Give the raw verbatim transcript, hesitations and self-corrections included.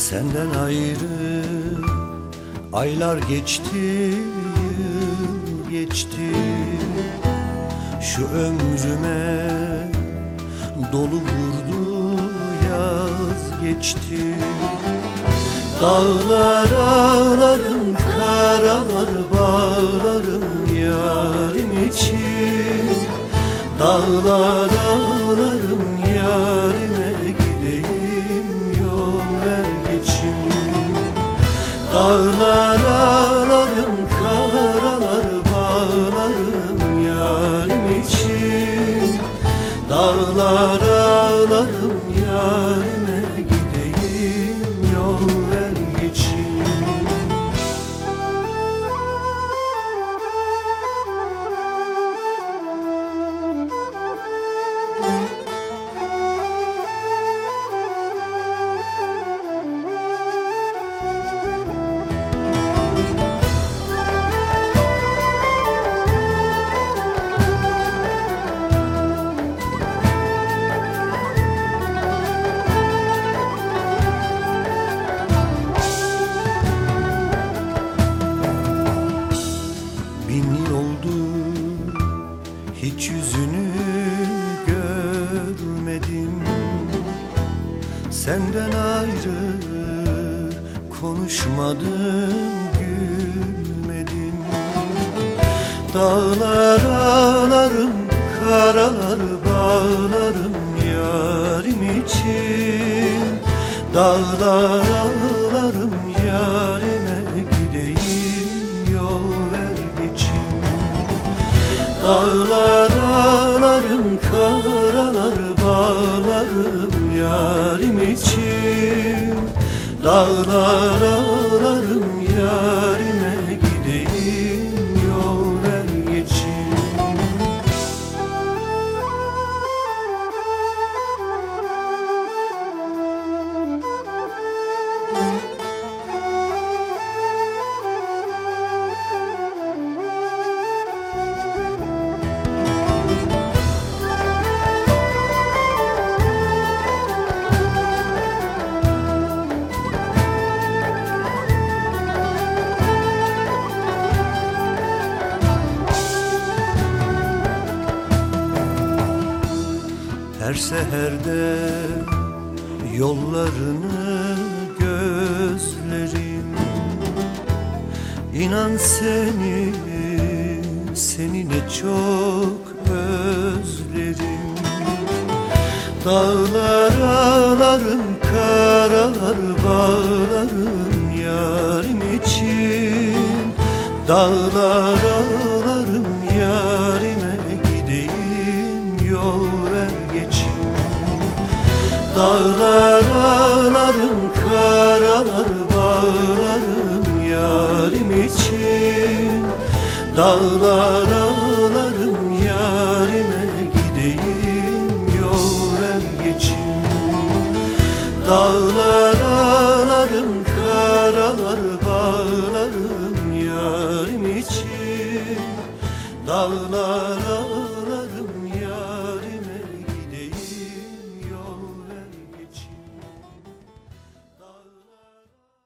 Senden ayrı aylar geçti, yıl geçti. Şu ömrüme dolu vurdu yaz geçti. Dağlar ağlarım, karalar bağlarım yarim için. Dağlar ağlarım, yarime gideyim, yol ver geçim. Dağlar ağlarım, karalar bağlarım yarim için. Dağlar ağlarım, yarime gideyim, yol ver geçim. Bin yıl oldu hiç yüzünü görmedim. Senden ayrı konuşmadım, gülmedim. Dağlar ağlarım, karalar bağlarım yarim için. Dağlar ağlarım, yarime gideyim, yol ver geçim. Dağlar ağlarım, karalar bağlarım yarim için. Dağlar ağlarım, yarime gideyim, yol ver geçim. Her seherde yollarını gözlerim. İnan seni, seni ne çok özlerim. Dağlar ağlarım, karalar bağlarım yarim için. Dağlar ağlarım, yarime gideyim, yol ver geçim. Dağlar ağlarım, karalar bağlarım yarim için. Dağlar ağlarım, yarime gideyim, yol ver geçim. Dağlar ağlarım, karalar bağlarım yarim için. Dağlar ağlarım,